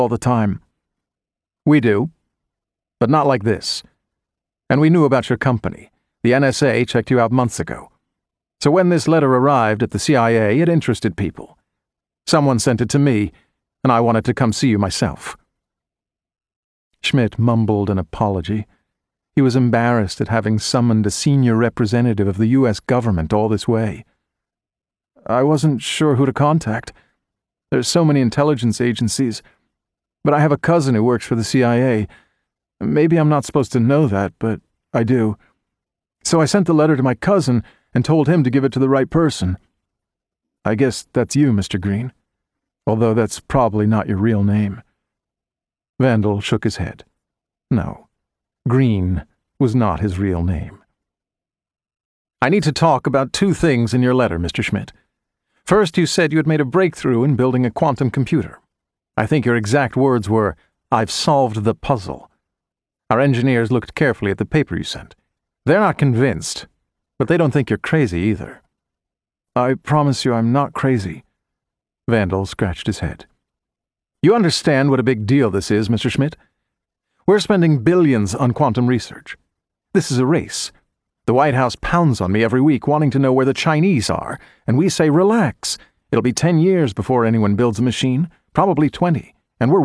all the time. We do, but not like this. And we knew about your company. The NSA checked you out months ago. So when this letter arrived at the CIA, it interested people. Someone sent it to me, and I wanted to come see you myself." Schmidt mumbled an apology. He was embarrassed at having summoned a senior representative of the U.S. government all this way. "I wasn't sure who to contact. There's so many intelligence agencies. But I have a cousin who works for the CIA. Maybe I'm not supposed to know that, but I do. So I sent the letter to my cousin and told him to give it to the right person. I guess that's you, Mr. Green. Although that's probably not your real name." Vandal shook his head. No, Green was not his real name. "I need to talk about two things in your letter, Mr. Schmidt. First, you said you had made a breakthrough in building a quantum computer. I think your exact words were, 'I've solved the puzzle.' Our engineers looked carefully at the paper you sent. They're not convinced, but they don't think you're crazy either." "I promise you I'm not crazy." Vandal scratched his head. "You understand what a big deal this is, Mr. Schmidt? We're spending billions on quantum research. This is a race. The White House pounds on me every week wanting to know where the Chinese are, and we say, relax. It'll be 10 years before anyone builds a machine, probably 20, and we're